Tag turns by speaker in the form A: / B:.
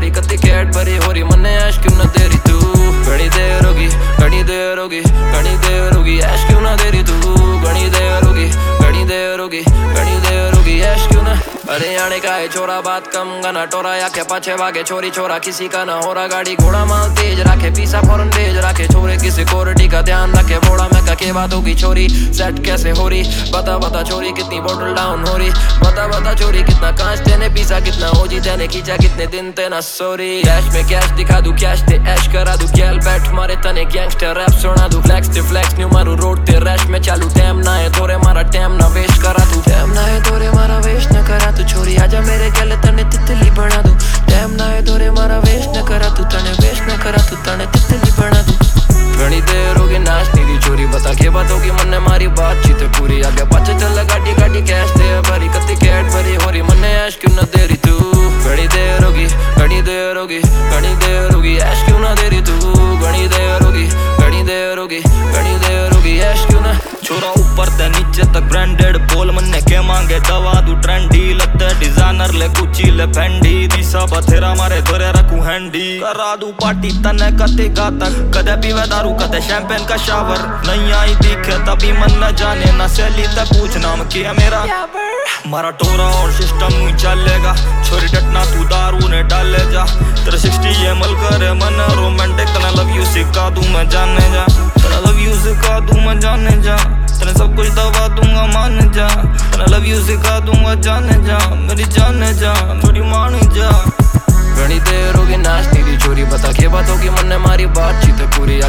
A: भारी कत्ती कैट भरी हो रही मन्ने ऐश क्यों ना दे रही तू। घनी देर होगी घनी देर होगी घनी देर होगी ऐश क्यों ना दे रही तू। घनी देर होगी घनी देर होगी घनी देर होगी ऐश क्यों ना। अरे आने का है छोरा बात कम गना टोरा या के पाछे भागे छोरी छोरा किसी का ना हो रहा गाड़ी घोड़ा माल तेज रखे पीसा फौरन भेज रखे छोरे किसी कोरटी का ध्यान रखे बोड़ा मैं के बात होगी छोरी सेट कैसे हो रही बता बता छोरी कितनी बोतल डाउन हो रही बता बता छोरी कितना कांच तेने पीसा कितना ओजी तेने खींचा कितने दिन तेना सॉरी। कैश में कैश दिखा दूं कैश ते ऐश करा दूं गैल बैठ मारे तने गैंगस्टर रैप सुना दूं फ्लैक्स ते फ्लैक्स न्यू मारू रोड ते रैश में चालू टैम ना है तोरे मारा टैम ना वेस्ट करा तू टैम ना है तोरे मारा वेस्ट न करा तू छोरी आजा मेरे गले तने तितली बना दूं टैम ना है तोरे मारा वेस्ट न करा तू तने वेस्ट न करा तू तने तितली बना दूं। घनी देर होगी नाचती दी चोरी बता के बात होगी मन्ने मारी बातचीत पूरी आगे पाछे चल गाड़ी गाड़ी कैश दे भरी कत्ती कैट भरी हो रही मन्ने ऐश क्यों ना दे रही तू। घनी देर होगी घनी देर होगी घनी देर होगी ऐश क्यों ना दे रही तू। घनी देर होगी घनी देर होगी घनी देर होगी ऐश क्यों ना।
B: छोरा ऊपर ते नीचे तक ब्रांडेड बोल मन्ने के मांगे दवा दू ट्रेंडी लत्ते डिजाइनर ले गुच्ची ले फेंडी दिशा बथेरा मारे धोरे रखू हैंडी करा दू पार्टी तने कते गातक कदे पीवे दारू कदे शैंपेन का शावर नहीं आई दिखे तभी मन न जाने ना सैली तक पूछ नाम किया मेरा मारा टोरा और सिस्टम ही चलेगा छोरी डटना तू दारू ने डाले जा तेरे 60 ml करे मन रोमांटिक तना लव यू सिखा दूं मैं जाने जा तना लव यू सिखा दूं मैं जाने जा तेरे सब कुछ दबा दूंगा मान जा तना लव यू सिखा दूंगा जाने जा मेरी जाने जा थोड़ी मान जा।
A: घनी देर होगी नाचती दी चोरी बता के बात होगी मन्ने मारी बातचीत पूरी